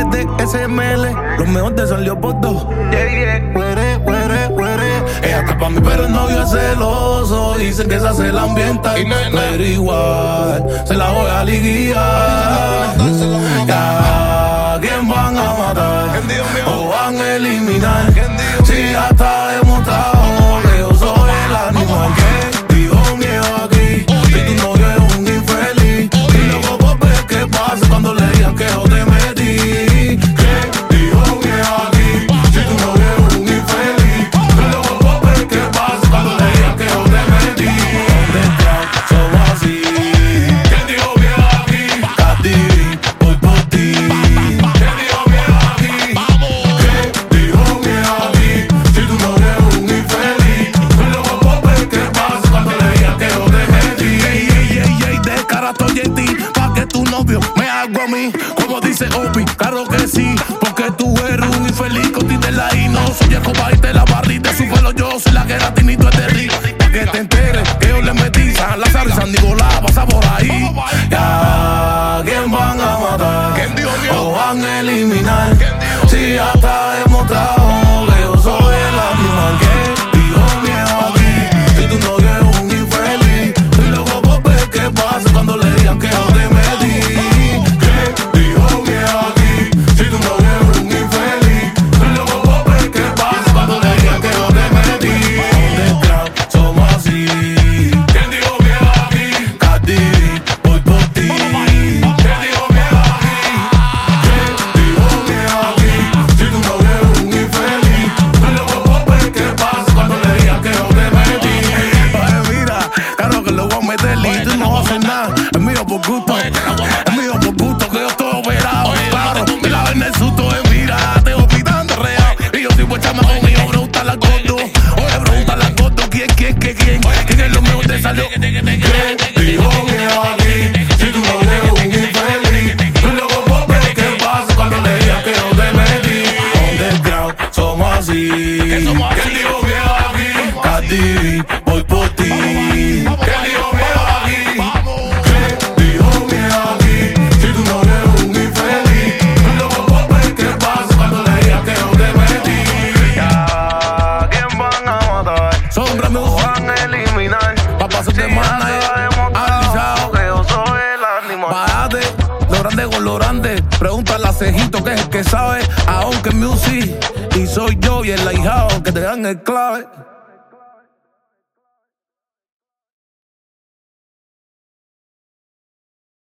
de SML, lo mejor te salió por dos. Huere. Ella está pa' mí, pero el novio es celoso. Dicen que esa se la ambienta, pero igual se la voy a liguiar. Ya, ¿quién van a matar? ¿O van a eliminar? Si ya está demostrado que yo soy el animal que dijo miedo aquí. Si tu novio es un infeliz, y luego por ver qué pasa cuando le digan que yo te metí. Que dijo miedo aquí. Si tu novio es un infeliz, y luego por ver qué pasa cuando le digan que yo te metí. Somos así. ¿Quién dijo miedo aquí? Katy, voy por ti. ¿Quién dijo miedo aquí? ¿Qué dijo miedo aquí? Si tu novio es un infeliz, y luego por ver qué pasa cuando le digan que yo te metí. De cara estoy en ti, pa' que tu novio me haga a mí. Como dice Opi, claro que sí, porque tú eres un infeliz. Contigo la y no soy el coba y te la barrita. Su pelo yo soy la gelatina y tú eres rico. Pa' que te enteres que yo le metí San Lázaro y San Nicolás, pasa por ahí. Ya, ¿quién van a matar? ¿O van a eliminar? Si ya está demostrado que yo soy el animal que dijo miedo aquí. Si tu novio es un infeliz, y luego por ver qué pasa cuando le digan que yo te metí. Que dijo miedo aquí. Si tu novio es un infeliz, y luego por ver qué pasa cuando le digan que yo te metí. Underground, somos así. ¿Quién dijo miedo aquí? Katy, voy por ti. ¿Quién dijo miedo aquí? ¿Quién dijo miedo aquí? Si tu novio es un infeliz, y luego por ver qué pasa cuando le digan que yo te metí. Oye, mira, claro que lo voy a meter y tú no vas a hacer nada. Es mío por gusto, es mío por gusto que yo estoy operado. Claro, y la vaina es susto, mira, te voy pitando real. Y yo soy buen chamaco y yo preguntarle al gordo. Oye, preguntarle al gordo, ¿quién? ¿Quién es lo mejor te salió? ¿Quién dijo miedo aquí? Si tu novio es un infeliz, y luego por ver qué pasa cuando le digan que yo te metí. Underground, somos así. ¿Quién dijo miedo aquí? Katy, voy por ti. ¿Quién dijo miedo aquí? ¿Quién dijo miedo aquí? Si tu novio es un infeliz, y luego por ver qué pasa cuando le digan que yo te metí. Ya, ¿quién van a matar? Sombra me van a eliminar. Papá su semana alisado que yo soy el animal. Bájate, lo grande con lo grande. Pregúntale a Cejito que es el que sabe. Aunque music y soy yo y el ahijado que te dan el clave.